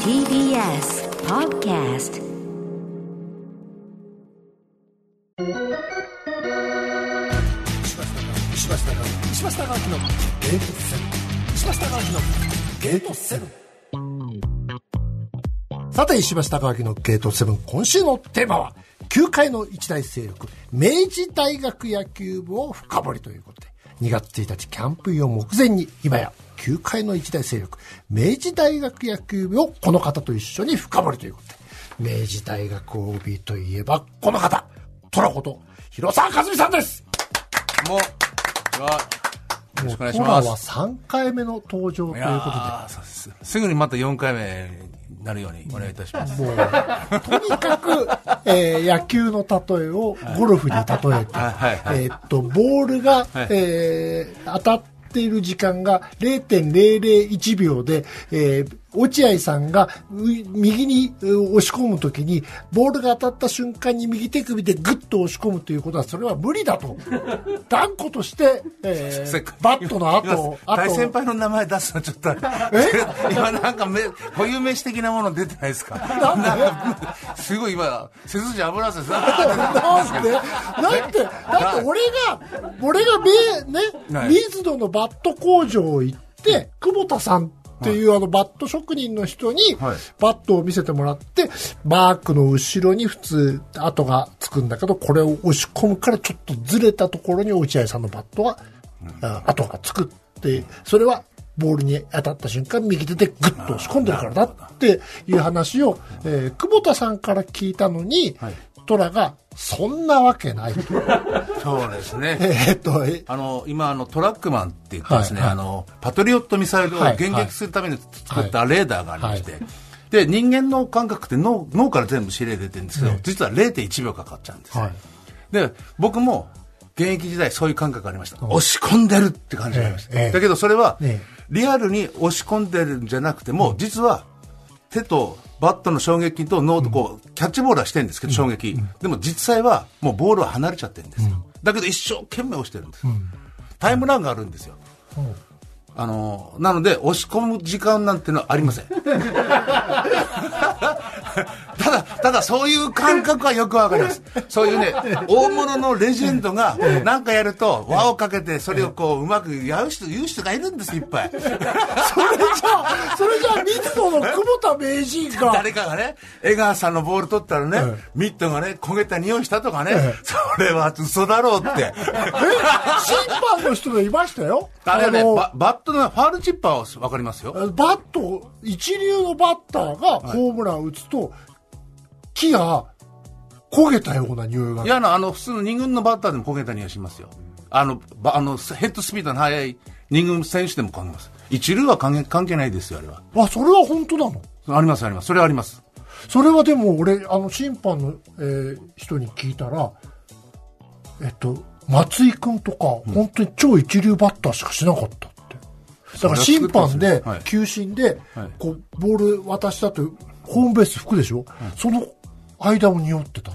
TBS Podcast。 石橋貴明のゲートセブン。石橋貴明のゲートセブン。さて、石橋貴明のゲートセブン、今週のテーマは球界の一大勢力、明治大学野球部を深掘りということで、2月1日キャンプインを目前に、今や球界の一大勢力、明治大学野球部をこの方と一緒に深掘りということで、明治大学 OB といえばこの方、トラこと広沢和美さんです。 もうよろしくお願いします。 トラは3回目の登場ということで、 すぐにまた4回目になるようにお願いいたします。 もうとにかく、野球の例えをゴルフに例えて、ボールが、当たっている時間が 0.001 秒で、落合さんが右に押し込むときにボールが当たった瞬間に右手首でグッと押し込むということは、それは無理だと断固として、バットの後大先輩の名前出すのちょっと今なんか固有名詞的なもの出てないですか？なんすごい今背筋危なさです。だって俺が水野のバット工場行って、久保田さんっていうバット職人の人にバットを見せてもらって、マークの後ろに普通跡がつくんだけど、これを押し込むからちょっとずれたところに落合さんのバットは跡がつくって、それはボールに当たった瞬間右手でグッと押し込んでるからだっていう話を、久保田さんから聞いたのに、トラがそんなわけないと。 そうですね。今トラックマンって言ってですね、パトリオットミサイルを迎撃するために作ったレーダーがありまして、で人間の感覚って脳から全部指令出てるんですけど、実は 0.1 秒かかっちゃうんです、で僕も現役時代そういう感覚がありました。押し込んでるって感じがありました、だけどそれは、リアルに押し込んでるんじゃなくても、実は手とバットの衝撃と脳とこうキャッチボールはしてるんですけど、衝撃、でも実際はもうボールは離れちゃってるんですよ、だけど一生懸命押してるんです、タイムラグがあるんですよ、なので押し込む時間なんてのはありませんただそういう感覚はよくわかります。そういうね、大物のレジェンドがなんかやると輪をかけて、それをこううまく言う人がいるんです、いっぱい。それじゃあ水野の久保田名人が誰かがね、江川さんのボール取ったらね、ミットがね焦げた匂いしたとかね、それは嘘だろうって審判の人がいましたよ。 あれね、バットのファールチッパーは分かりますよ。 バット、一流のバッターがホームランを打つと、木が焦げたような匂いが。 いや、普通の2軍のバッターでも焦げた匂いしますよ。ヘッドスピードの速い2軍選手でも焦げます。一流は関係ないですよ、あれは。 それは本当なの？ あります、あります。それはあります。 それはでも俺、審判の、人に聞いたら、松井君とか、本当に超一流バッターしかしなかったって。だから審判で、球審で、こう、ボール渡したと、ホームベース吹くでしょ、その間を匂ってたって。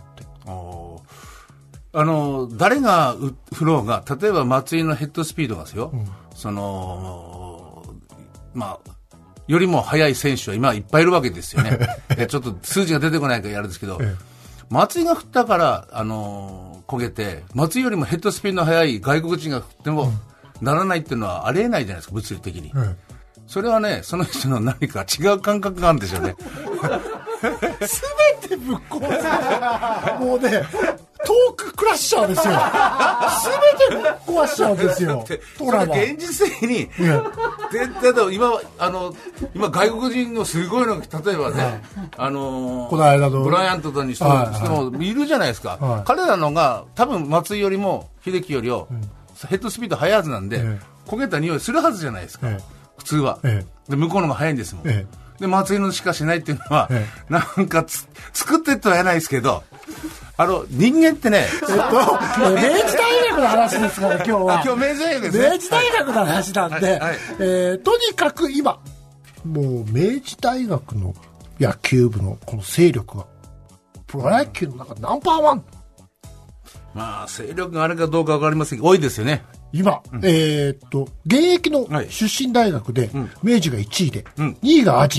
誰が振ろうが、例えば松井のヘッドスピードがですよ、よりも速い選手は今いっぱいいるわけですよね。ちょっと数字が出てこないからやるんですけど、松井が振ったから、焦げて、松井よりもヘッドスピードの速い外国人が振ってもならないっていうのはありえないじゃないですか、物理的に。それはね、その人の何か違う感覚があるんでしょうね。 すべてぶっ壊す。もうね、トーククラッシャーですよ。すべてぶっ壊しちゃうんですよ。 それ現実的に、今外国人のすごいのが、例えばね、この間のブライアントにしてもいるじゃないですか。彼らのが多分松井よりも秀樹よりもヘッドスピード速いはずなんで、焦げた匂いするはずじゃないですか。普通は、で向こうの方が早いんですもん、で松井のしかしないっていうのは、なんか作ってってはやないですけど、人間ってね、 明治大学の話ですから今日は。 今日明治大学ですね。 明治大学の話なんで、とにかく今もう明治大学の野球部のこの勢力がプロ野球の中でナンバーワン。 勢力があるかどうか分かりませんけど多いですよね。 今、現役の出身大学で、明治が1位で、2位がアジア。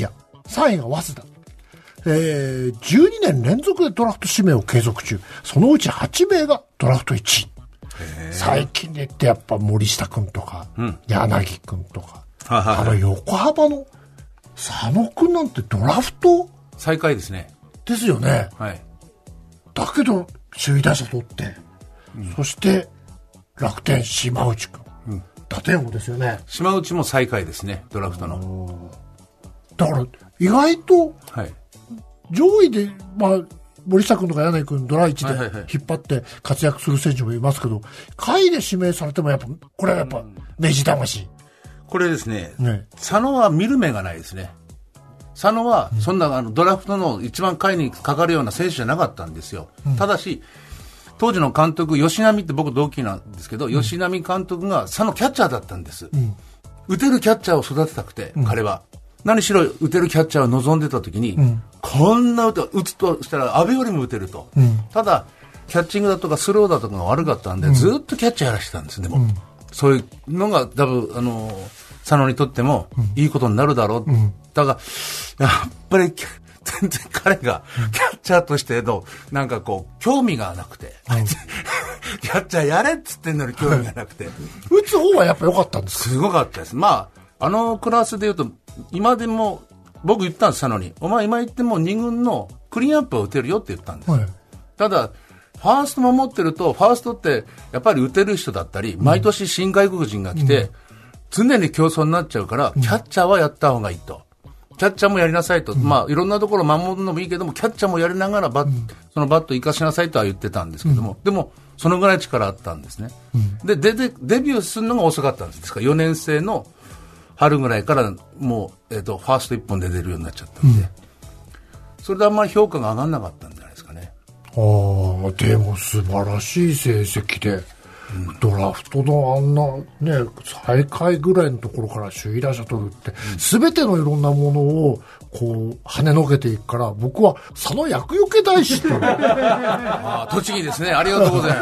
3位が早稲田。12年連続でドラフト指名を継続中。そのうち8名がドラフト1位。最近で言ってやっぱ森下くんとか、柳くんとか、横浜の佐野くんなんてドラフト最下位ですね。 ですよね。 はい。 だけど、首位打者取って、そして、楽天島内くん。打点王ですよね。 島内も最下位ですね、ドラフトの。 だから、意外と、 はい。 上位で、森下君とか柳君ドラ1で引っ張って活躍する選手もいますけど、下位で指名されてもやっぱ、これはやっぱ、明治魂。 これですね、佐野は見る目がないですね。佐野は、そんなドラフトの一番下位にかかるような選手じゃなかったんですよ。ただし、当時の監督、吉浪って僕同期なんですけど、吉浪監督が佐野キャッチャーだったんです。打てるキャッチャーを育てたくて、彼は。何しろ打てるキャッチャーを望んでた時に、こんな打つとしたら阿部よりも打てると、ただキャッチングだとかスローだとかが悪かったんで、ずっとキャッチャーやらしてたんです。でも、そういうのが多分佐野にとってもいいことになるだろう、だがやっぱり全然彼がキャッチャーとしてのなんかこう興味がなくて、キャッチャーやれっつってんのに興味がなくて、 打つ方はやっぱ良かったんですか？ すごかったです。クラスで言うと今でも僕言ったんです、佐野に。お前今言っても2軍のクリーンアップは打てるよって言ったんです。ただファーストも持ってると、ファーストってやっぱり打てる人だったり、毎年新外国人が来て、常に競争になっちゃうから、キャッチャーはやった方がいいと。キャッチャーもやりなさいと。いろんなところ守るのもいいけども、キャッチャーもやりながらそのバット生かしなさいとは言ってたんですけども、でもそのぐらい力あったんですね。でデビューするのが遅かったんです。ですから4年生の春ぐらいからもう、ファースト1本で出るようになっちゃったんで、それであんまり評価が上がんなかったんじゃないですかね。 でも素晴らしい成績で、ドラフトのあんなね、最下位ぐらいのところから首位打者取るって、全てのいろんなものをこう跳ねのけていくから、僕は佐野厄除け大師って栃木ですね。ありがとうござい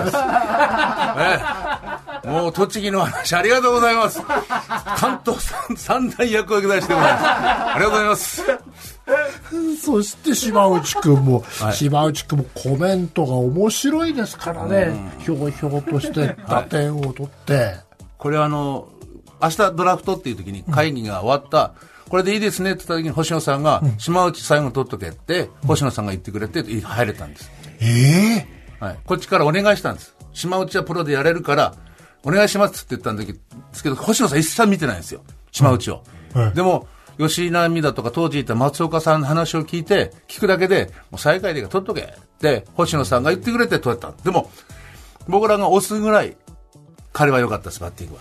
ます。もう栃木の話ありがとうございます。関東三大厄除け大師でございます。ありがとうございます。 そして島内くんも、島内くんもコメントが面白いですからね、ひょうひょうとして打点を取って、 これ明日ドラフトっていう時に会議が終わった、これでいいですねって言った時に星野さんが、島内最後取っとけって星野さんが言ってくれて入れたんです。こっちからお願いしたんです。島内はプロでやれるからお願いしますって言ったんですけど、星野さん一切見てないんですよ、島内を。でも吉浪だとか当時いた松岡さんの話を聞くだけで、もう最下位で取っとけって星野さんが言ってくれて取れた。でも僕らが押すぐらい彼は良かったです、バッティング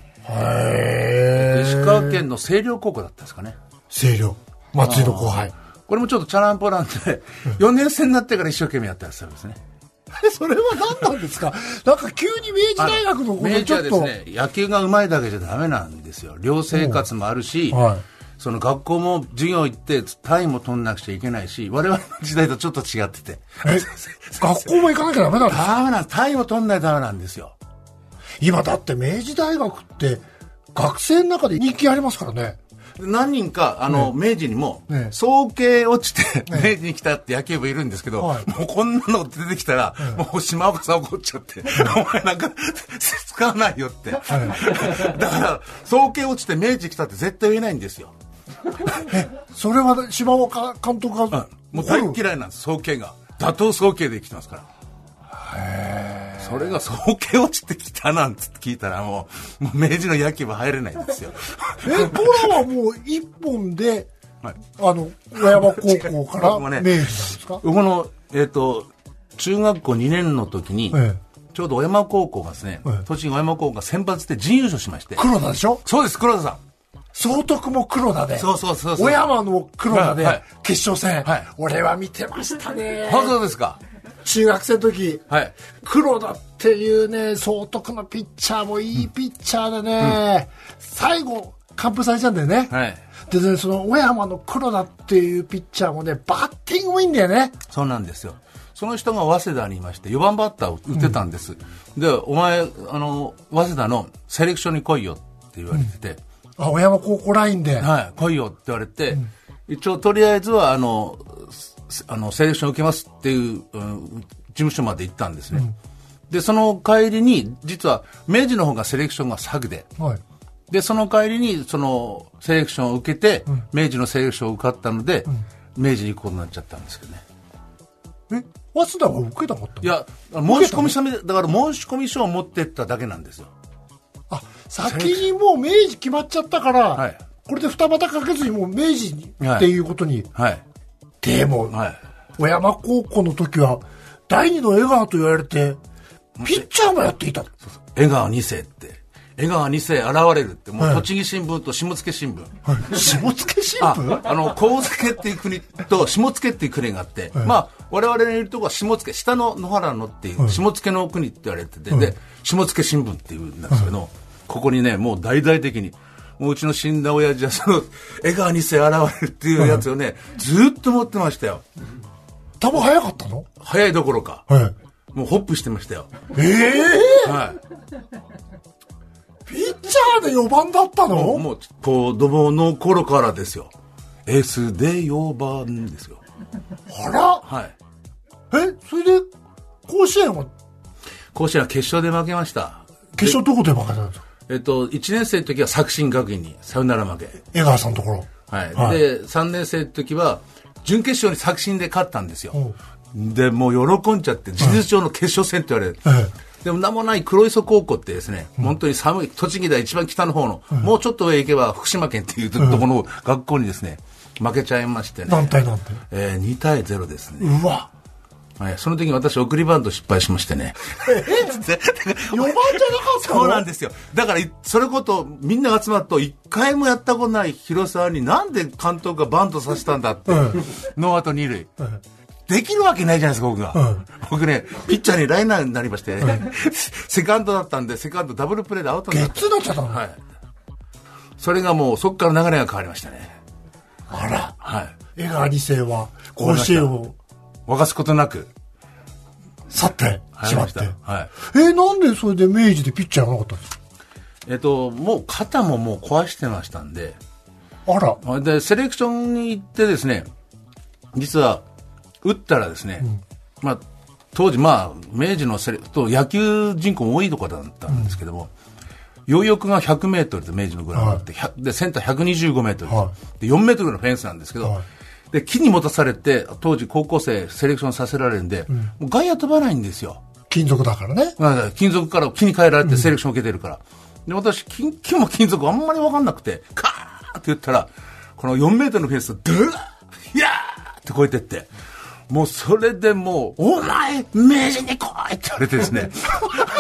は。石川県の星稜高校だったんですかね。 星稜、松井の後輩。 これもちょっとチャランポランで4年生になってから一生懸命やったやつですね。 それは何なんですか？なんか急に明治大学のことちょっと。明治はですね、 野球が上手いだけじゃダメなんですよ。寮生活もあるし、その学校も授業行って単位も取んなくちゃいけないし、我々の時代とちょっと違ってて。 学校も行かなきゃダメなんですか？ ダメなんです。単位も取んないとダメなんですよ。 今だって明治大学って学生の中で人気ありますからね。 何人か明治にも早慶落ちて明治に来たって野球部いるんですけど、もうこんなの出てきたらもう島岡さん怒っちゃって、お前なんか使わないよって。だから早慶落ちて明治来たって絶対言えないんですよ。 それは島岡監督がもう大嫌いなんです。早慶が打倒早慶で来てますから。それが早慶落ちてきたなんて聞いたらもう明治の野球部入れないんですよ。 トラはもう一本で、小山高校から明治なんですか？ 僕の中学校2年の時に、ちょうど小山高校がですね、栃木小山高校が選抜で準優勝しまして。 黒田でしょ？ そうです、黒田さん。 総督も黒田で、 そう小山の黒田で決勝戦、俺は見てましたね。 そうですか。 中学生の時、黒田っていうね、総督のピッチャーもいいピッチャーでね、最後完封されちゃうんだよね。でね、その小山の黒田っていうピッチャーもね、バッティングもいいんだよね。 そうなんですよ。その人が早稲田にいまして4番バッターを打ってたんです。で、お前早稲田のセレクションに来いよって言われてて、 小山高校ラインで、 来いよって言われて、 一応とりあえずはセレクション受けますっていう、事務所まで行ったんですね、でその帰りに実は明治の方がセレクションが先で、でその帰りにそのセレクションを受けて、明治のセレクションを受かったので、明治に行くことになっちゃったんですけどね。 早稲田は受けたかったの？ いや、申し込み書だから申し込み書を持ってっただけなんですよ。 先にもう明治決まっちゃったから、これで二股かけずにもう明治に、っていうことに。でも、小山高校の時は第二の江川と言われてピッチャーもやっていた。 江川2世って江川2世現れるって、もう栃木新聞と下野新聞、 下野新聞、 神崎っていう国と下野っていう国があって、まあ我々のいるところは下野、下の野原のっていう下野の国って言われてて、で下野新聞っていうんですけど、ここにねもう大々的にもううちの死んだ親父はその江川2世現れるっていうやつをね、ずっと持ってましたよ。 球早かったの？ 早いどころか、もうホップしてましたよ。 ピッチャーで4番だったの？ もう子供の頃からですよ。エースで4番ですよ。 あら、それで甲子園は決勝で負けました。 決勝どこで負けたんですか ？1年生の時は作新学院にサヨナラ負け。 江川さんのところ。 で3年生の時は準決勝に作新で勝ったんですよ。でもう喜んじゃって事実上の決勝戦って言われる。でも名もない黒磯高校ってですね、本当に寒い栃木で一番北の方の、もうちょっと上行けば福島県っていうところの学校にですね負けちゃいましてね。 何対何で ？2対0ですね。 うわ。 その時に私送りバント失敗しましてね。 4番じゃなかったの？ そうなんですよ。だからそれこそみんなが集まると1回もやったことない広沢になんで監督がバントさせたんだって、ノーアウト2塁、できるわけないじゃないですか僕が、僕ねピッチャーにライナーになりまして、セカンドだったんでセカンドダブルプレーでアウトになった。 ゲッツーになっちゃったの？ それがもうそこから流れが変わりましたね。 あら、江川2世は甲子園を沸かすことなく去ってしまって、 なんでそれで明治でピッチャーがなかったんですか？ もう肩ももう壊してましたんで、でセレクションに行ってですね、実は打ったらですね、当時明治の野球人口も多いところだったんですけども、両翼が100メートルで明治のグラウンドがあって、でセンター125メートルで4メートルのフェンスなんですけど、で木に持たされて当時高校生セレクションさせられるんで、もう外野飛ばないんですよ。 金属だからね。 金属から木に変えられてセレクションを受けてるから、で私木も金属あんまり分かんなくてカーって言ったらこの4メートルのフェンスドゥーヒャーって越えてって、もうそれでもうお前明治に来いって言われてですねすごか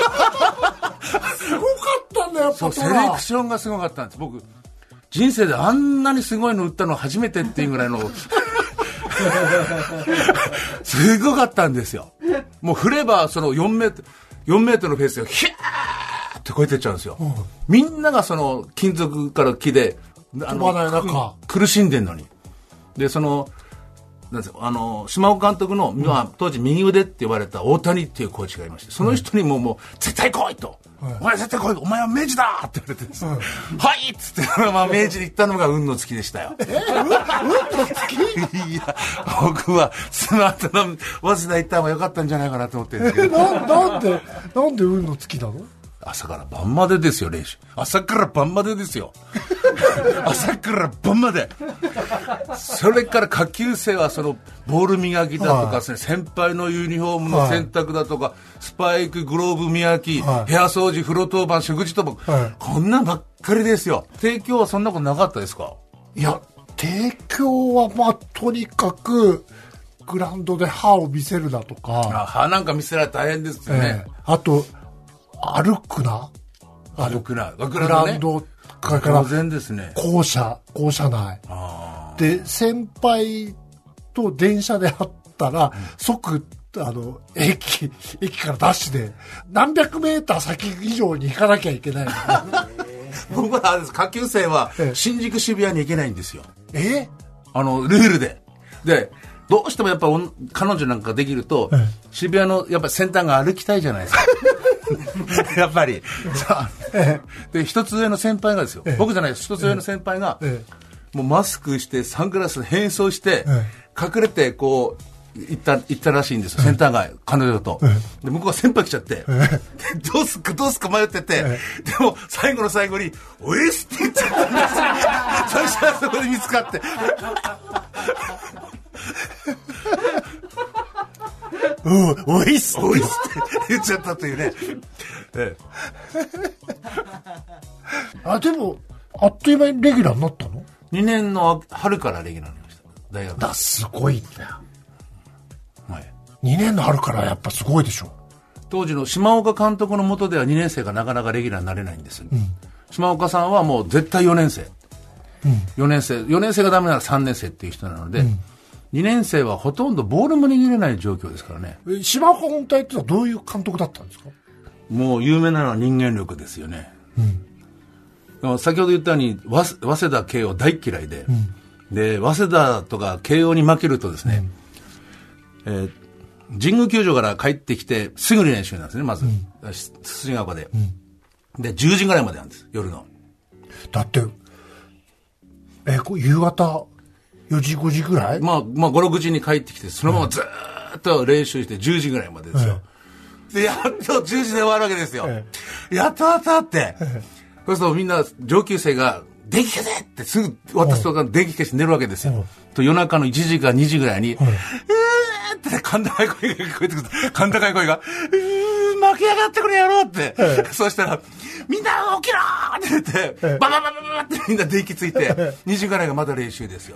ったんだよ。やっぱセレクションがすごかったんです。僕人生であんなにすごいの打ったの初めてっていうぐらいのすごかったんですよ。もう振ればその4メートルのフェースがヒャーって越えてっちゃうんですよ、みんながその金属から木で飛ばない中苦しんでんのに。でそのなんですよ、島尾監督の、当時右腕って呼ばれた大谷っていうコーチがいまして、その人にもう絶対来いと、お前絶対来い、お前は明治だって言われてです、はいっつって明治に行ったのが運の月でしたよ。運の月？いや僕はスマートな早稲田行った方が良かったんじゃないかなと思ってるんですけど。 なんで運の月なの？ 朝から晩までですよ練習。朝から晩までですよ。朝から晩まで。それから下級生はそのボール磨きだとかですね、先輩のユニフォームの洗濯だとか、スパイクグローブ磨き、部屋掃除、風呂当番、食事当番、こんなんばっかりですよ。帝京はそんなことなかったですか？ いや、帝京はとにかくグラウンドで歯を見せるだとか、 歯なんか見せられたら大変ですよね。 あと歩くなグラウンドから校舎内で先輩と電車で会ったら、即駅からダッシュで何百メーター先以上に行かなきゃいけない。 僕はあれです、下級生は新宿渋谷に行けないんですよ。ルールでどうしてもやっぱ彼女なんかできると、渋谷のやっぱ先端が歩きたいじゃないですか。やっぱりで一つ上の先輩がですよ、僕じゃないです、一つ上の先輩が、 もうマスクしてサングラス変装して隠れてこう行ったらしいんですよ、センター街、彼女と。で、向こうが先輩来ちゃって、どうすっか迷ってて、でも最後の最後に、おいっすって言っちゃったんですよ。そしたらそこで見つかって。 おいっすって言っちゃったというね。 でも、あっという間にレギュラーになったの？ 2 年の春からレギュラーになりました。大学。 だ、すごいんだよ。 はい。 2年の春からやっぱすごいでしょ。 当時の島岡監督の下では2年生がなかなかレギュラーになれないんです。島岡さんはもう絶対4年生。4年生がダメなら3年生っていう人なので、2年生はほとんどボールも握れない状況ですからね。 島岡本体ってのはどういう監督だったんですか？ もう有名なのは人間力ですよね。先ほど言ったように早稲田慶応大嫌いで、で早稲田とか慶応に負けるとですね、神宮球場から帰ってきてすぐに練習なんですね、まず寿司ヶ丘で、で10時ぐらいまでなんです、夜の。 だって夕方4時5時ぐらい、 まあ5、6時に帰ってきてそのままずっと練習して10時ぐらいまでですよ、でやっと10時で終わるわけですよ、やっとって、そうするとみんな上級生が電気消せってすぐ渡すとか電気消して寝るわけですよ、と夜中の1時か2時ぐらいに、って甲高い声が聞こえてくる。甲高い声が、負けやがってくれやろうって。そうしたら、みんな起きろーって言って、バババババってみんな電気ついて、2時ぐらいがまだ練習ですよ。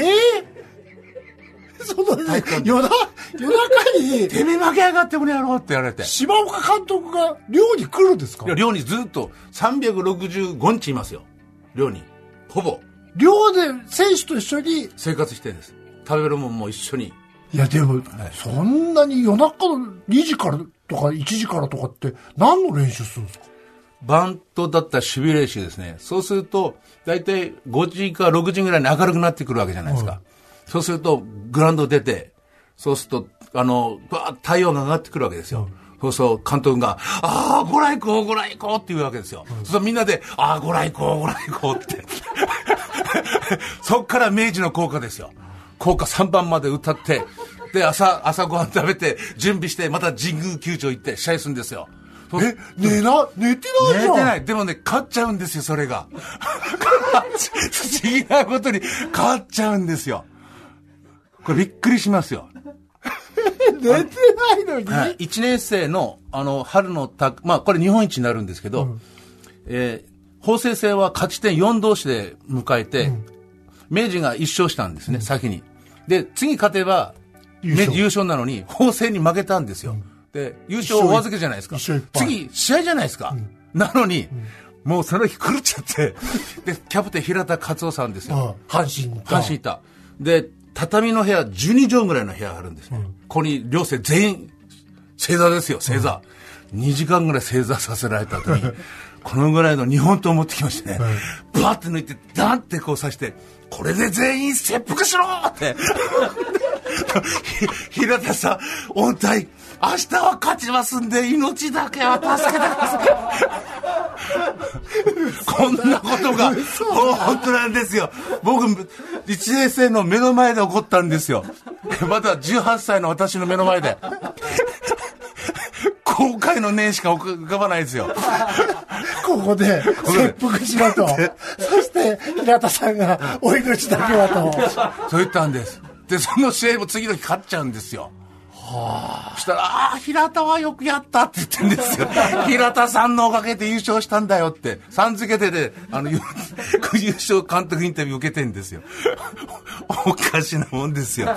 その夜中に、 てめえ負けやがってくれやろうって言われて。 島岡監督が寮に来るんですか？ いや、寮にずっと365日いますよ。寮に。ほぼ。 寮で選手と一緒に生活してるんです。食べるもんも一緒に。 いやでも、そんなに夜中の2時からとか1時からとかって何の練習するんですか？ バントだったら守備練習ですね。そうすると大体5時か6時ぐらいに明るくなってくるわけじゃないですか、そうするとグラウンド出て、そうすると太陽が上がってくるわけですよ、そうすると監督がご来光って言うわけですよ、そうするとみんなでご来光ってそっから明治の校歌ですよ。校歌3番まで歌って、で朝ごはん食べて準備してまた神宮球場行って試合するんですよ。 寝てないじゃん。 寝てない。でもね、勝っちゃうんですよ、それが。不思議なことに勝っちゃうんですよ。これびっくりしますよ。 寝てないのに、 1年生の春のこれ日本一になるんですけど、法政生は勝ち点4同士で迎えて、明治が1勝したんですね、先に。で次勝てば優勝なのに法政に負けたんですよ、で優勝お預けじゃないですか。次試合じゃないですか、なのに、もうその日狂っちゃってでキャプテン平田勝夫さんですよ、 阪神いた。で畳の部屋12畳ぐらいの部屋があるんですね、ここに寮生全員正座ですよ、正座、2時間ぐらい正座させられた後にこのぐらいの日本刀を持ってきましてね、バッて抜いてダンってこう刺して、これで全員切腹しろって平田さん、御体明日は勝ちますんで命だけは助けてくださいこんなことが本当なんですよ。僕1年生の目の前で起こったんですよ。まだ18歳の私の目の前で後悔の念しか浮かばないですよ。 ここで切腹しろとそして平田さんがお命だけはとそう言ったんです。でその試合も次の日勝っちゃうんですよ。そしたら平田はよくやったって言ってるんですよ平田さんのおかげで優勝したんだよってさん付けてで優勝監督インタビュー受けてるんですよおかしなもんですよ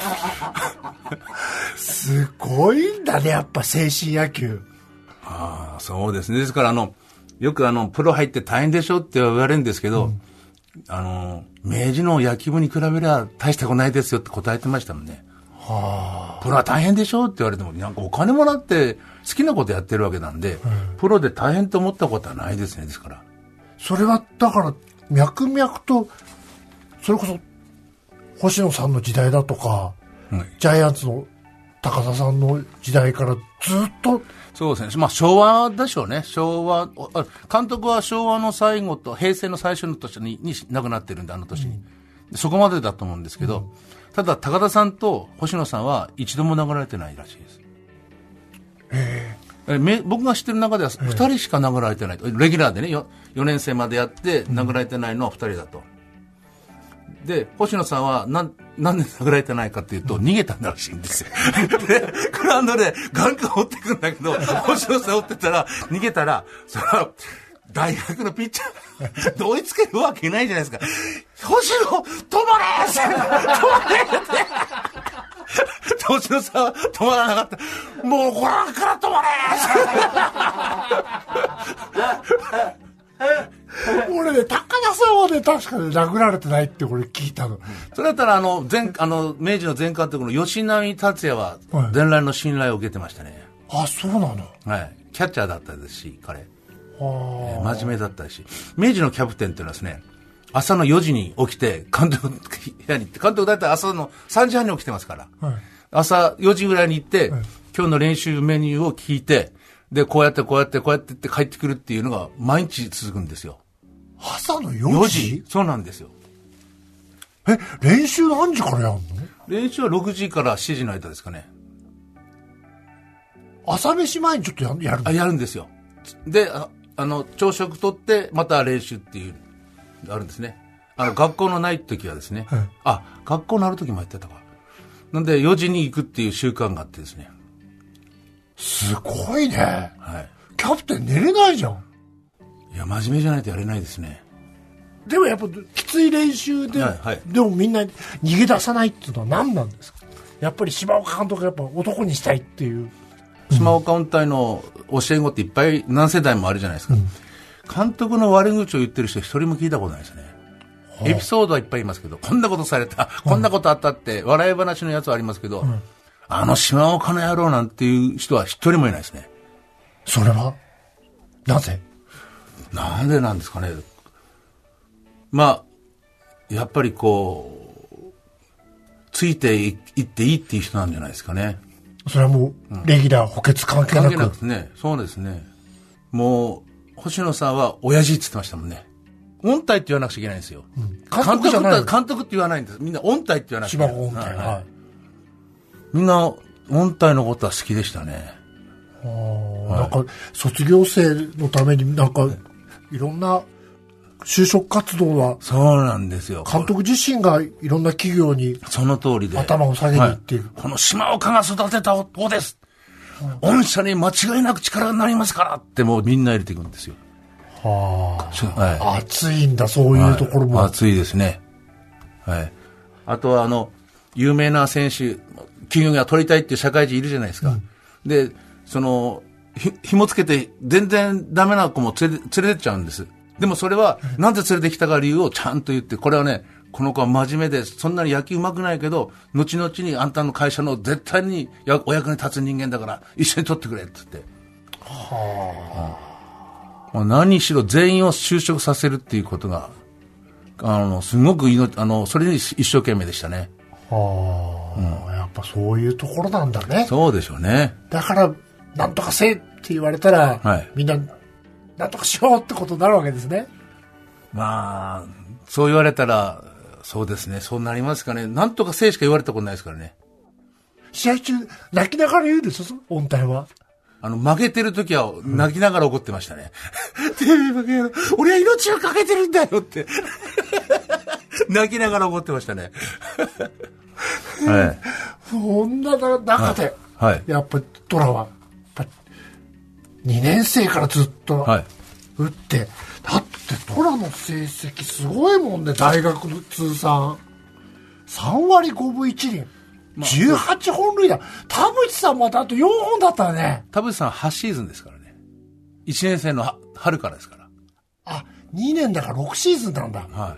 すごいんだね、やっぱ精神野球。 そうですね。ですからよくプロ入って大変でしょって言われるんですけど、明治の野球部に比べれば大したことないですよって答えてましたもんね。プロは大変でしょって言われても、なんかお金もらって好きなことやってるわけなんで、プロで大変と思ったことはないですね。ですからそれはだから脈々とそれこそ星野さんの時代だとか、ジャイアンツの高田さんの時代からずっと。 そうですね。昭和でしょうね。昭和、監督は昭和の最後と平成の最初の年に亡くなってるんで、あの年に。 そこまでだと思うんですけど、ただ高田さんと星野さんは一度も殴られてないらしいです。僕が知ってる中では2人しか殴られてないと、レギュラーでね 4年生までやって殴られてないのは2人だと。で星野さんはなんで殴られてないかっていうと、逃げたんだらしいんですよ。でグラウンドでガンガン追ってくんだけど、星野さん追ってたら逃げたら、その大学のピッチャー追いつけるわけないじゃないですか。星野止まれ止まれって星野さんは止まらなかった。もうこれから止まれ俺ね、高田さんはね、確かに殴られてないってこれ聞いたの。 それだったら明治の前監督の吉浪達也は伝来の信頼を受けてましたね。 あ、そうなの。 はい。キャッチャーだったですし、彼。真面目だったし。明治のキャプテンっていうのはですね、朝の4時に起きて、監督部屋に行って、監督だいたい朝の3時半に起きてますから。はい、朝4時ぐらいに行って、はい、今日の練習メニューを聞いて、で、こうやってって帰ってくるっていうのが毎日続くんですよ。 朝の4時？ そうなんですよ。 練習何時からやるの？ 練習は6時から7時の間ですかね。 朝飯前にちょっとやるの？ やるんですよ。で、朝食とってまた練習っていう、あるんですね。学校のない時はですね。はい、学校のある時もやってたか。なんで4時に行くっていう習慣があってですね。 すごいね。 はい。 キャプテン寝れないじゃん。 いや、真面目じゃないとやれないですね。 でもやっぱきつい練習で、はいはい、でもみんな逃げ出さないっていうのは何なんですか？やっぱり島岡監督がやっぱ男にしたいっていう。 島岡音体の教え子っていっぱい何世代もあるじゃないですか。監督の悪口を言ってる人一人も聞いたことないですね。エピソードはいっぱいいますけど、こんなことされた、こんなことあったって笑い話のやつはありますけど、島岡の野郎なんていう人は一人もいないですね。 それはなぜ？ なんでなんですかね。やっぱりついていっていいっていう人なんじゃないですかね。 それはもうレギュラー補欠関係なく、 関係なくですね。そうですね。もう星野さんは親父って言ってましたもんね。音体って言わなくちゃいけないんですよ。監督って言わないんです。みんな音体って言わなくちゃいけない。 島音体、はい。 みんな音体のことは好きでしたね。 なんか卒業生のためになんかいろんな就職活動は、 そうなんですよ。 監督自身がいろんな企業にその通りで頭を下げに行っている。 この島岡が育てた子です。御社に間違いなく力になりますからってもうみんな入れていくんですよ。 熱いんだ、そういうところも。 熱いですね。はい。あとは有名な選手、企業が取りたいっていう社会人いるじゃないですか。で、紐つけて全然ダメな子も連れてっちゃうんです。でもそれは、なんで連れてきたか理由をちゃんと言って、これはね、この子は真面目で、そんなに野球上手くないけど、後々にあんたの会社の絶対にお役に立つ人間だから、一緒に取ってくれって言って。何しろ全員を就職させるっていうことが、すごくそれに一生懸命でしたね。 やっぱそういうところなんだね。 そうでしょうね。 だから、なんとかせえって言われたら、はい、みんな、なんとかしようってことになるわけですね。 そう言われたら、そうですね、そうなりますかね。なんとかせえしか言われたことないですからね。 試合中、泣きながら言うんですよ、音体は。 負けてる時は泣きながら怒ってましたね。テレビ負けよ、俺は命をかけてるんだよって。泣きながら怒ってましたね。はい。 そんな中で、 はい、 やっぱりトラは、2年生からずっと打って、だってトラの成績すごいもんね、大学の通算。3割5分1厘。18本塁打。田淵さんまたあと4本だったね。 田淵さん8シーズンですからね。1年生の春からですから。 2年だから6シーズンなんだ。 はい。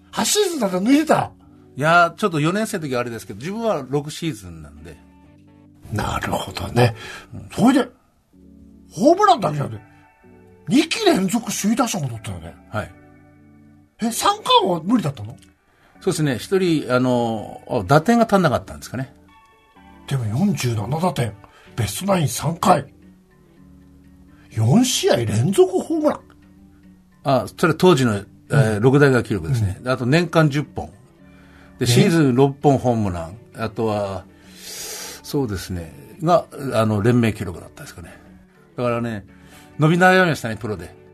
8シーズンだったら抜いてた。 いや、ちょっと4年生の時はあれですけど、自分は6シーズンなんで。 なるほどね。それで、ホームランだけじゃね、2期連続首位打者も取ったよね。 はい。 三冠は無理だったの？ そうですね。一人、打点が足んなかったんですかね。 でも47打点、ベストナイン3回。4試合連続ホームラン。 それ当時の 6大学記録ですね。あと年間10本。で、シーズン6本ホームラン。あとは、そうですね。が、連盟記録だったですかね。だからね、伸び悩みましたね、プロで。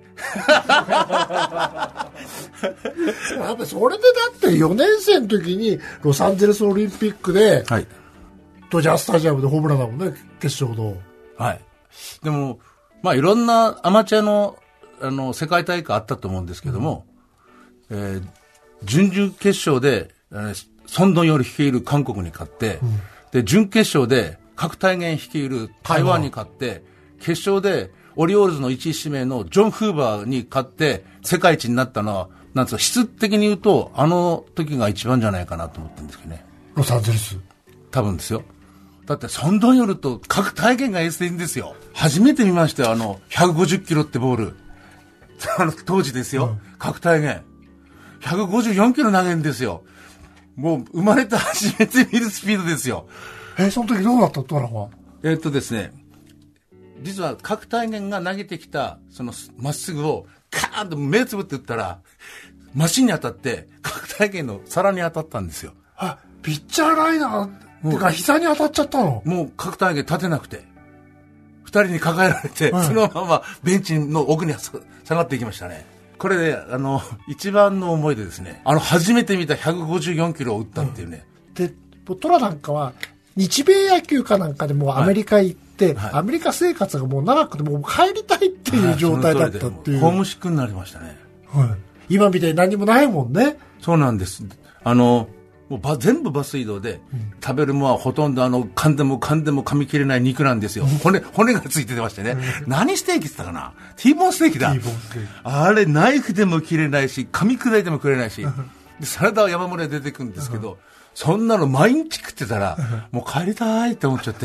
やっぱそれでだって4年生の時にロサンゼルスオリンピックで、はい、ドジャースタジアムでホームランだもんね、決勝の。はい。 でも、まあいろんなアマチュアの、世界大会あったと思うんですけども、準々決勝で、ソンドンより率いる韓国に勝って、で、準決勝で、郭大元率いる台湾に勝って、決勝で、オリオールズの1位指名のジョン・フーバーに勝って世界一になったのは、なんつうか質的に言うと、あの時が一番じゃないかなと思ってるんですけどね。 ロサンゼルス多分ですよ。だって、ソンドンヨルと郭大元がエースでいいんですよ。初めて見ましたよ、150キロってボール。当時ですよ、郭大元。154キロ投げるんですよ。もう、生まれて初めて見るスピードですよ。 その時どうだったトラは？ ですね、実は郭大元が投げてきたそのまっすぐをカーンと目つぶって打ったらマシンに当たって郭大元の皿に当たったんですよ。 あ、ピッチャーライナーが膝に当たっちゃったの？ もう郭大元立てなくて二人に抱えられて、そのままベンチの奥に下がっていきましたね。これで、一番の思いでですね、初めて見た154キロを打ったっていうね。 で、トラなんかは日米野球かなんかでもうアメリカ行って、アメリカ生活がもう長くてもう帰りたいっていう状態だったっていう。 ホームシックになりましたね。 はい。今みたいに何もないもんね。 そうなんです。もう全部バス移動で、食べるものはほとんど噛んでも噛み切れない肉なんですよ。骨がついてましてね。何ステーキって言ったかな？ティーボーンステーキだ。あれ、ナイフでも切れないし、噛み砕いても食えないし、でサラダは山盛り出てくるんですけど、そんなの毎日食ってたら、もう帰りたいって思っちゃって。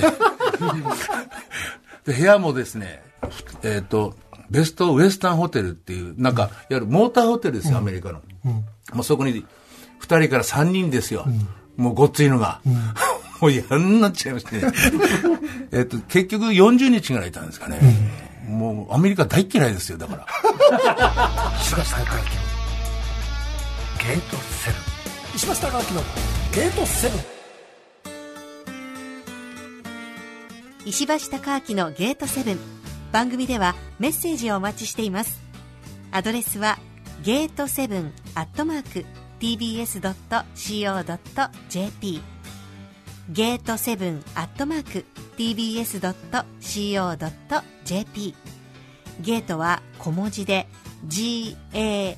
で、部屋もですね、ベストウェスタンホテルっていう、なんか、いわゆるモーターホテルですよ、アメリカの。もうそこに、2人から3人ですよ。もうごっついのが。もう嫌になっちゃいましてね。結局40日ぐらいいたんですかね。もうアメリカ大嫌いですよ、だから。 石橋貴明のゲートセブン。石橋貴明のゲートセブン。 石橋貴明のゲートセブン。番組ではメッセージをお待ちしています。アドレスはゲート7@tbs.co.jp ゲート7@tbs.co.jp ゲートは小文字で GATE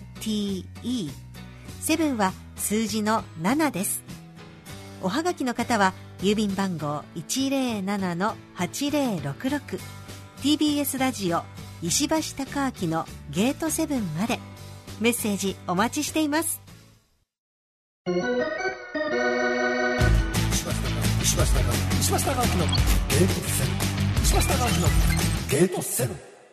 7は数字の7です。おはがきの方は郵便番号 107-8066 TBS ラジオ石橋貴明のゲート7までメッセージお待ちしています。 石橋貴明のゲート7。石橋貴明のゲート7。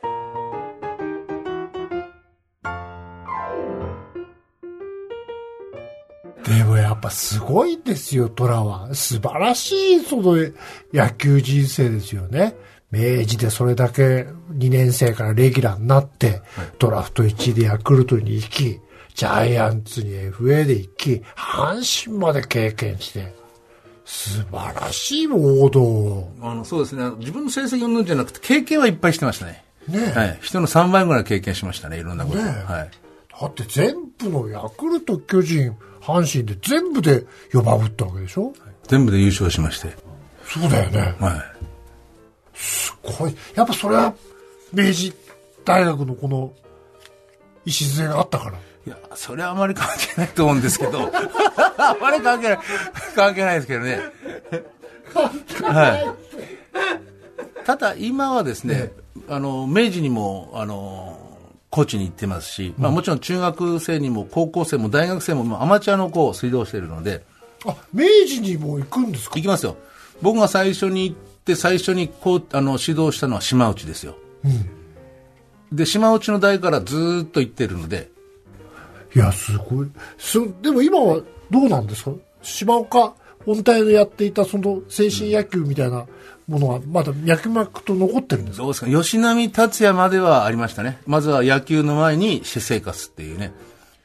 でもやっぱすごいですよ、トラは。素晴らしいその野球人生ですよね。明治でそれだけ2年生からレギュラーになって、ドラフト1位でヤクルトに行き、ジャイアンツに FA で行き、阪神まで経験して、素晴らしい王道。 そうですね。自分の成績云々じゃなくて、経験はいっぱいしてましたね。ねえ。はい。人の3倍ぐらい経験しましたね、いろんなこと。ねえ。はい。 だって全部のヤクルト、巨人、阪神で全部で4番打ったわけでしょ？ 全部で優勝しまして。 そうだよね。はい。すごい。やっぱそれは明治大学のこの礎があったから。 いや、それはあまり関係ないと思うんですけど。あまり関係ないですけどね。はい。ただ今はですね、明治にもコーチに行ってますし、まあもちろん中学生にも高校生も大学生もアマチュアの子を指導しているので。 あ、明治にも行くんですか？ 行きますよ。僕が最初に行って最初に指導したのは島内ですよ。で、島内の代からずーっと行ってるので。 いや、すごい。でも今はどうなんですか？島岡本体のやっていたその精神野球みたいなものはまだ脈々と残ってるんですか？ どうですか。吉波達也まではありましたね。まずは野球の前に私生活っていうね。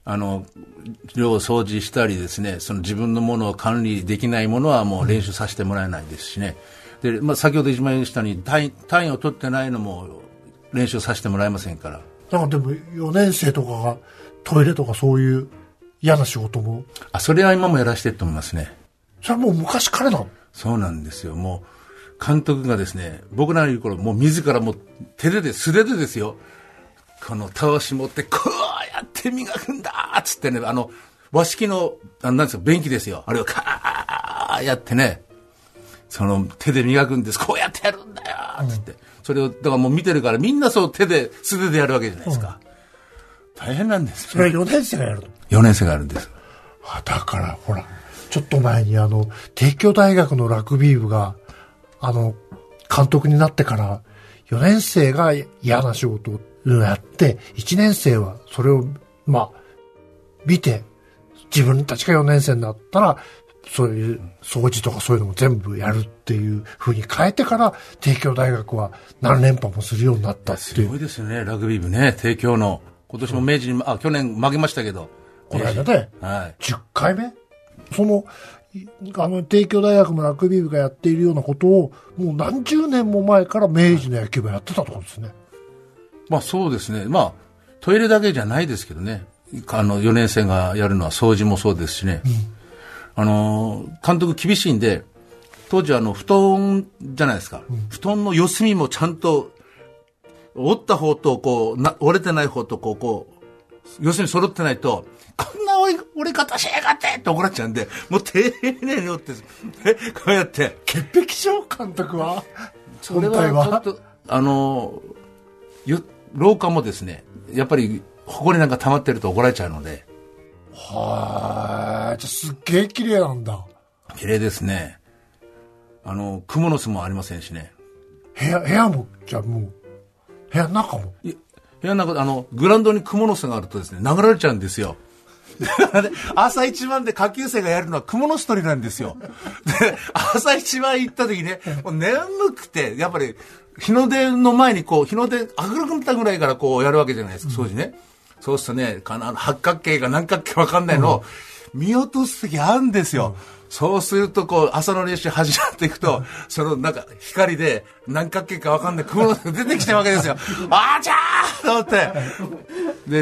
寮を掃除したりですね、その自分のものを管理できないものはもう練習させてもらえないですしね。で、先ほど一番言ったように単位を取ってないのも練習させてもらえませんから。 なんかでも4年生とかがトイレとかそういう嫌な仕事も。 それは今もやらせてると思いますね。 それはもう昔からなの？ そうなんですよ。もう監督がですね、僕らのいる頃もう自らもう素手でですよ、このたわし持ってこうやって磨くんだっつってね、和式のなんですか、便器ですよ、あれをカーやってね、その手で磨くんです、こうやってやるんだよっつって、それをだからもう見てるからみんなそう素手でやるわけじゃないですか。大変なんですよ。 それは4年生がやるの ？4年生がやるんです。 だからほら、ちょっと前に帝京大学のラグビー部が監督になってから4年生が嫌な仕事をやって1年生はそれを見て、自分たちが4年生になったらそういう掃除とかそういうのも全部やるっていう風に変えてから帝京大学は何連覇もするようになったっていう。 すごいですよね、ラグビー部ね。帝京の今年も明治に去年負けましたけど、 この間ね、 はい、 10回目その帝京大学のラグビー部がやっているようなことをもう何十年も前から明治の野球部やってたってことですね。 そうですね。トイレだけじゃないですけどね。4年生がやるのは掃除もそうですしね。監督厳しいんで、当時布団じゃないですか。布団の四隅もちゃんと折った方と折れてない方と四隅揃ってないと、こんな折り方しやがってって怒られちゃうんで、もう丁寧に折ってこうやって潔癖症監督はそれはちょっと廊下もですね、やっぱり埃なんか溜まってると怒られちゃうので。 はーい、じゃあすっげえ綺麗なんだ。 綺麗ですね。蜘蛛の巣もありませんしね。 部屋も、じゃあもう部屋の中も、 部屋の中グラウンドに蜘蛛の巣があるとですね、殴られちゃうんですよ。朝一番で下級生がやるのは蜘蛛の巣取りなんですよ。で、朝一番行った時ね、もう眠くて、やっぱり日の出の前に日の出あぐらかったぐらいからやるわけじゃないですか、掃除ね。そうするとね、八角形か何角形わかんないのを見落とす時あるんですよ。そうすると朝の練習始まっていくと、その光で何角形かわかんない蜘蛛の巣が出てきてるわけですよ。あーちゃーと思って。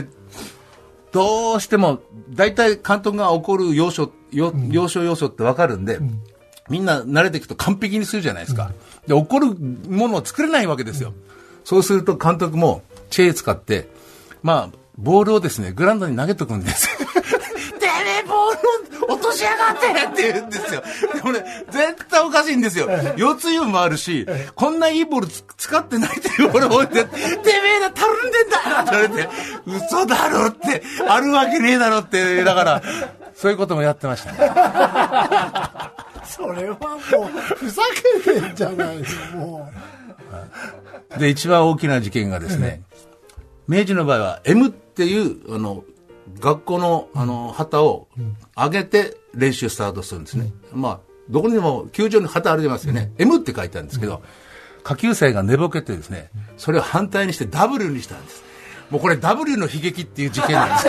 で、どうしても大体監督が怒る要所ってわかるんで、みんな慣れていくと完璧にするじゃないですか。で、怒るものを作れないわけですよ。そうすると監督も知恵使って、ボールをですね、グラウンドに投げとくんですよ。てめえボールを落としやがってって言うんですよ。でもね、絶対おかしいんですよ。四つ湯もあるし、こんないいボール使ってないっていうボールを置いて、てめえらたるんでんだって言われて、嘘だろって、あるわけねえだろって、だから、そういうこともやってましたね。 それはもう、ふざけてんじゃないもう。で、一番大きな事件がですね、明治の場合は M っていう学校の旗を上げて練習スタートするんですね。どこにでも球場に旗ありますよね。M って書いてあるんですけど、下級生が寝ぼけてですね、それを反対にして W にしたんです。もうこれ W の悲劇っていう事件なんです。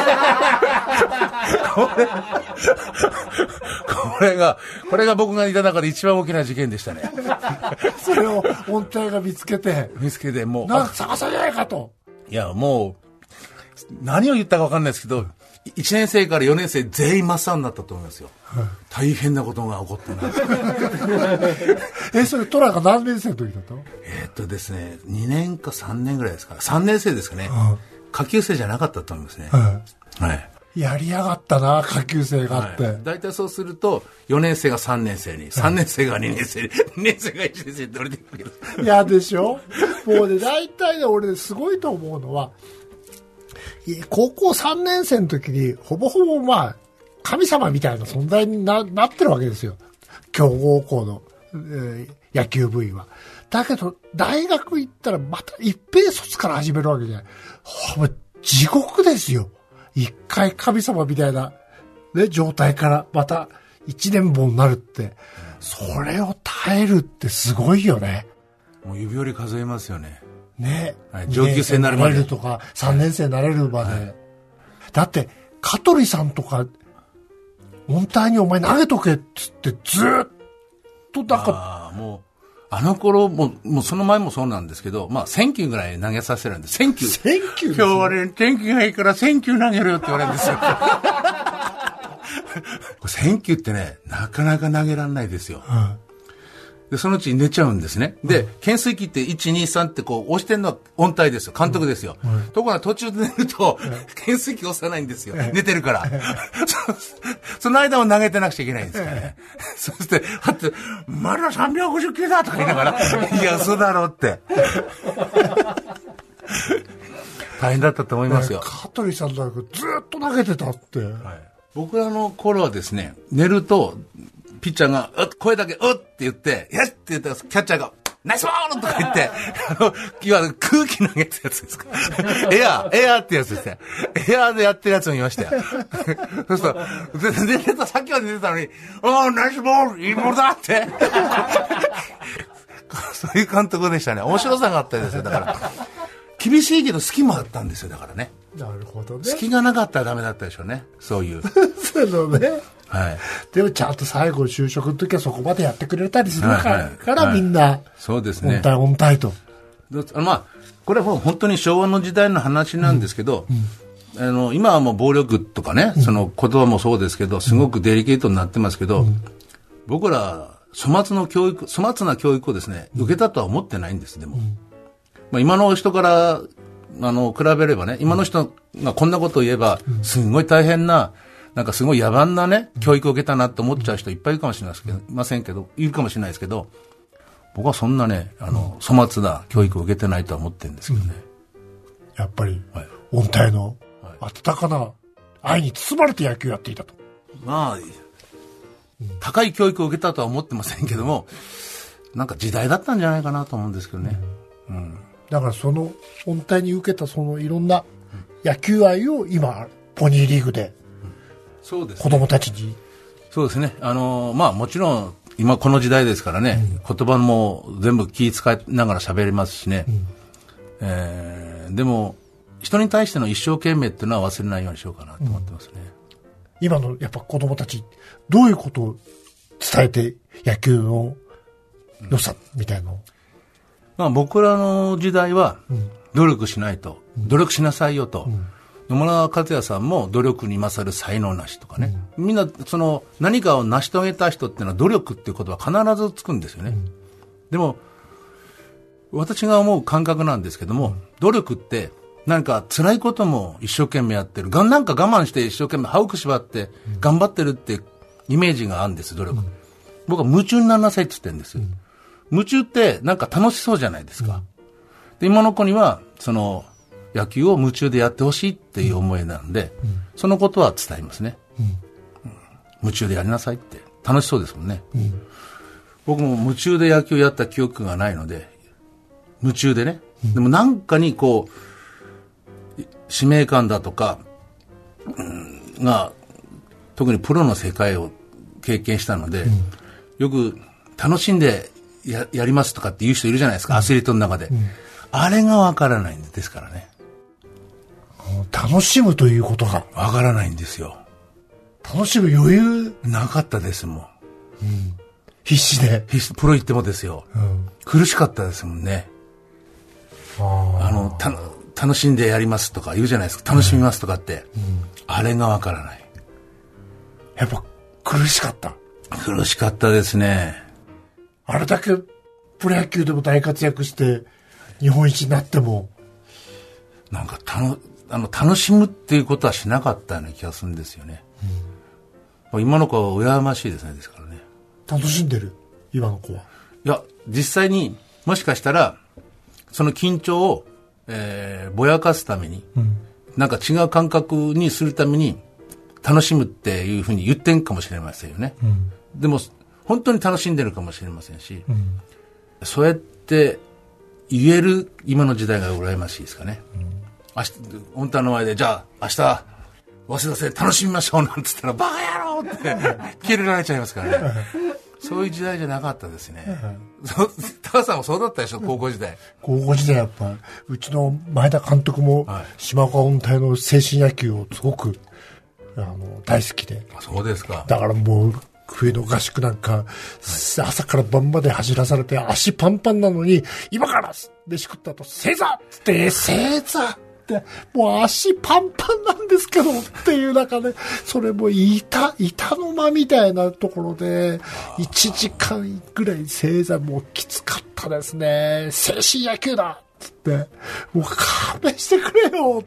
これが僕がいた中で一番大きな事件でしたね。 それを音体が見つけてもう探さないかと。 いや、もう何を言ったか分かんないですけど、1年生から4年生全員真っ青になったと思いますよ。大変なことが起こったな。 それトラが何年生の時だったの？ ですね、2年か3年ぐらいですか。3年生ですかね。下級生じゃなかったと思いますね。はい。 やりやがったな、下級生があって。 大体そうすると、4年生が3年生に、3年生が2年生に、2年生が1年生に取れていくわけです。 嫌でしょ？もうね、大体ね、俺すごいと思うのは、高校3年生の時に、ほぼほぼ神様みたいな存在に なってるわけですよ。強豪校の、野球部員は。だけど、大学行ったらまた一平卒から始めるわけじゃない。ほぼ地獄ですよ。一回神様みたいな、ね、状態からまた一年坊になるって、それを耐えるってすごいよね。 もう指折り数えますよね。 ね、 はい、上級生になるまで。 2年生になれるとか、3年生になれるまで。はい、だって、 香取さんとか、温帯にお前投げとけっつってずーっともう、あの頃もうその前もそうなんですけど、まあ、1000球ぐらい投げさせるんです。1000球。 1000球、 今日はね、天気がいいから1000球投げるよって言われるんですよ。1000球ってね、なかなか投げられないですよ。で、そのうち寝ちゃうんですね。で、懸垂器って1、2、3ってこう押してるのは音体ですよ。監督ですよ。ところが途中で寝ると、懸垂器押さないんですよ。寝てるから。その間を投げてなくちゃいけないんですからね。そして、はって、まだ350球だとか言いながら、いや、嘘だろうって。大変だったと思いますよ。 香取さんだけずっと投げてたって。 僕らの頃はですね、寝ると、ピッチャーが、声だけ、って言って、やっって言ったら、キャッチャーが、ナイスボールとか言って、いわゆる空気投げたやつですか。エアーってやつですね。エアーでやってるやつもいましたよ。そうすると、さっきまで出てたのに、ナイスボールいいボールだって。そういう監督でしたね。面白さがあったですよ。だから、厳しいけど好きもあったんですよ。だからね。 なるほどね。 好きがなかったらダメだったでしょうね。そういう。 そうね。 はい。 でもちゃんと最後就職の時はそこまでやってくれたりするからみんな、 そうですね。 音体と。 まあ、これは本当に昭和の時代の話なんですけど、今はもう暴力とかね、その言葉もそうですけど、すごくデリケートになってますけど、僕ら、粗末な教育をですね、受けたとは思ってないんです、でも。まあ、今の人から、比べればね、今の人がこんなことを言えば、すんごい大変な、なんかすごい野蛮なね、教育を受けたなと思っちゃう人いっぱいいるかもしれませんけど、いるかもしれないですけど、僕はそんなね、粗末な教育を受けてないとは思ってるんですけどね。 やっぱり、音体の温かな愛に包まれて野球やっていたと。 まあ、高い教育を受けたとは思ってませんけども、なんか時代だったんじゃないかなと思うんですけどね。 だからその音体に受けたそのいろんな野球愛を今、ポニーリーグで、子供たちに。 そうですね。まあもちろん、今この時代ですからね、言葉も全部気遣いながら喋れますしね。でも、人に対しての一生懸命っていうのは忘れないようにしようかなと思ってますね。 今のやっぱ子供たち、どういうことを伝えて野球の良さみたいなの、 まあ僕らの時代は、努力しないと、努力しなさいよと。野村克也さんも努力に勝る才能なしとかね、みんな何かを成し遂げた人っていうのは努力っていうことは必ずつくんですよね。でも私が思う感覚なんですけども、努力ってなんか辛いことも一生懸命やってる、なんか我慢して一生懸命歯をくしばって頑張ってるってイメージがあるんです。努力、僕は夢中にならなさいって言ってるんです。夢中ってなんか楽しそうじゃないですか。で今の子には野球を夢中でやってほしいっていう思いなんで、そのことは伝えますね。夢中でやりなさいって楽しそうですもんね。僕も夢中で野球やった記憶がないので、夢中でね、でもなんかに使命感だとか、が特にプロの世界を経験したので、よく楽しんでやりますとかって言う人いるじゃないですか、アスリートの中で。あれがわからないんですからね。 楽しむということがわからないんですよ。 楽しむ余裕なかったですもん。 必死で。 プロ行ってもですよ。苦しかったですもんね。楽しんでやりますとか言うじゃないですか。楽しみますとかって。あれがわからない。 やっぱ苦しかった。 苦しかったですね。 あれだけプロ野球でも大活躍して日本一になってもなんか楽しむっていうことはしなかったような気がするんですよね。今の子は羨ましいですね。ですからね。 楽しんでる今の子は。 いや実際にもしかしたらその緊張を、ぼやかすために、なんか違う感覚にするために楽しむっていうふうに言ってんかもしれませんよね。でも本当に楽しんでるかもしれませんし、そうやって言える今の時代が羨ましいですかね。本当の前でじゃあ明日早稲田戦楽しみましょうなんつったらバカ野郎って切れられちゃいますからね。そういう時代じゃなかったですね。高さんもそうだったでしょ、高校時代。 高校時代やっぱうちの前田監督も島岡音体の精神野球をすごく大好きで。 そうですか。 だからもう、冬の合宿なんか、朝から晩まで走らされて足パンパンなのに、今から飯食った後、正座って正座って、もう足パンパンなんですけどっていう中で、それも板の間みたいなところで、1時間ぐらい正座、もうきつかったですね。精神野球だっつって、もう勘弁してくれよって。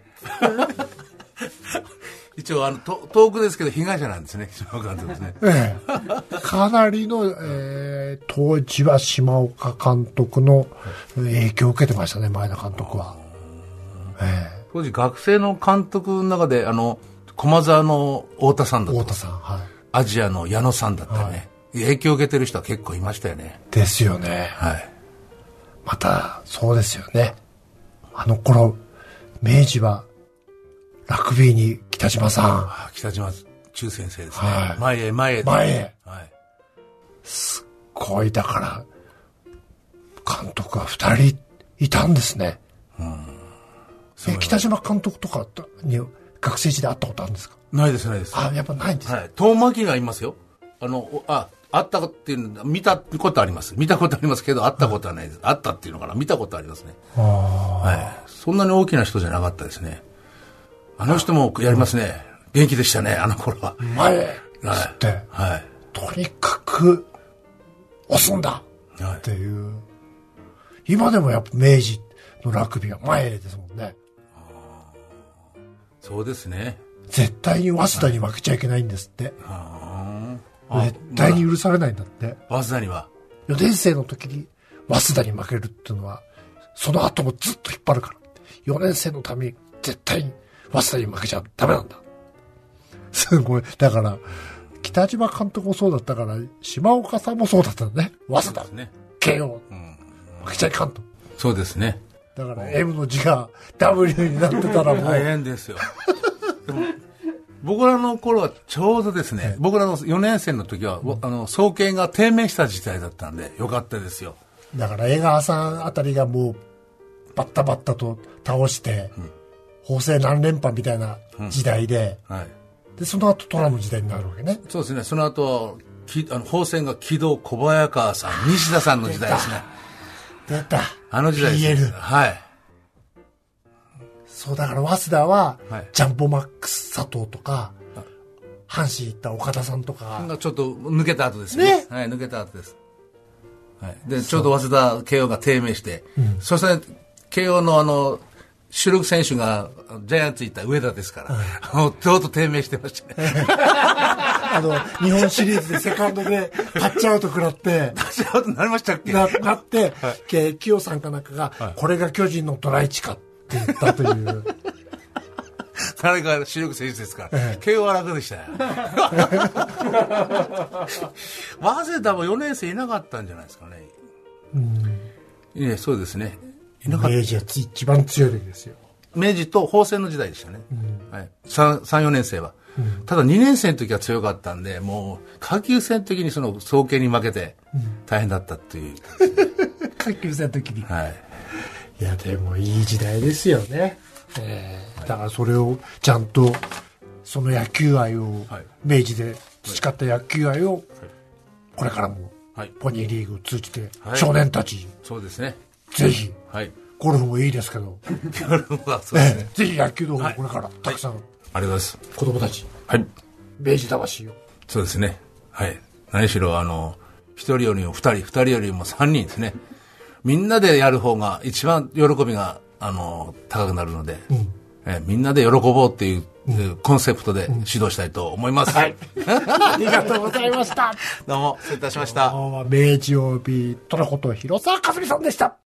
一応遠くですけど被害者なんですね、島岡監督ですね。 かなりの、当時は島岡監督の影響を受けてましたね、前田監督は。 当時学生の監督の中で駒沢の太田さんだとか、 太田さん、はい、 アジアの矢野さんだったりね、はい、影響を受けてる人は結構いましたよね。 ですよね。 はい。 またそうですよね。あの頃明治はラグビーに北島さん、 北島中先生ですね。 はい、 前へ。 はい。すっごい、だから監督が2人いたんですね。北島監督とかに学生時代会ったことあるんですか？ ないです、ないです。 やっぱないんですか？はい。 遠巻がいますよ。あったっていうの見たことあります。見たことありますけど、会ったことはないです。あったっていうのかな、見たことありますね。はい。そんなに大きな人じゃなかったですね。あの人もやりますね。元気でしたね、あの頃は。 前へつって、はい、とにかく押すんだっていう、はい、今でもやっぱ明治のラグビーは前へですもんね。 そうですね。 絶対に早稲田に負けちゃいけないんですって。絶対に許されないんだって。 早稲田には 4年生の時に早稲田に負けるっていうのはその後もずっと引っ張るから、4年生のために絶対に早稲田に負けちゃダメなんだ。すごい。だから北島監督もそうだったから、島岡さんもそうだったんだね。早稲田、ね、慶応、負けちゃいかんと。 そうですね。 だから M の字が W になってたらもう大変ですよ。でも僕らの頃はちょうどですね、僕らの4年生の時は、総研が低迷した時代だったんでよかったですよ。 だから江川さんあたりがもうバッタバッタと倒して、法政何連覇みたいな時代で、はい、でその後虎の時代になるわけね。 そうですね。その後法政が木戸小早川さん、西田さんの時代ですね。 出たあの時代です。 PL、 はい。 そうだから早稲田は、はい、ジャンボマックス佐藤とか、阪神行った岡田さんとかちょっと抜けた後ですね。はい、抜けた後です。はい。でちょうど早稲田慶応が低迷して、そして慶応の主力選手がジャイアンツ行った上田ですから、ちょうど低迷してましたね。 日本シリーズでセカンドでタッチアウト食らってタッチアウトになりましたっけ？ なって、はい、清さんかなんかが、はい、これが巨人のトライチかって言ったという誰が主力選手ですから、慶応は楽でしたよ。早稲田も4年生いなかったんじゃないですかね。いえ、そうですね。いなかった。 明治は一番強い時ですよ。 明治と法政の時代でしたね。はい、3、4年生は。ただ2年生の時は強かったんで、もう下級生の時にその総研に負けて大変だったっていう、 下級生の時に。 はい。 いやでもいい時代ですよね。だからそれをちゃんとその野球愛を、はい、明治で培った野球愛を、はい、これからも、はい、ポニーリーグを通じて、はい、少年たちに、 そうですね、 ぜひ、 はい、 ゴルフもいいですけどゴルフはそうですね、 ぜひ野球の方もこれからたくさん、 はい、ありがとうございます。 子供たち、 はい、 明治魂を、 そうですね、はい、何しろ1人よりも2人、2人よりも3人ですね。みんなでやる方が一番喜びが高くなるので、みんなで喜ぼうっていう、コンセプトで指導したいと思います。はい。 ありがとうございました。 どうも失礼いたしました。 明治 OB トラコと広澤和美さんでした。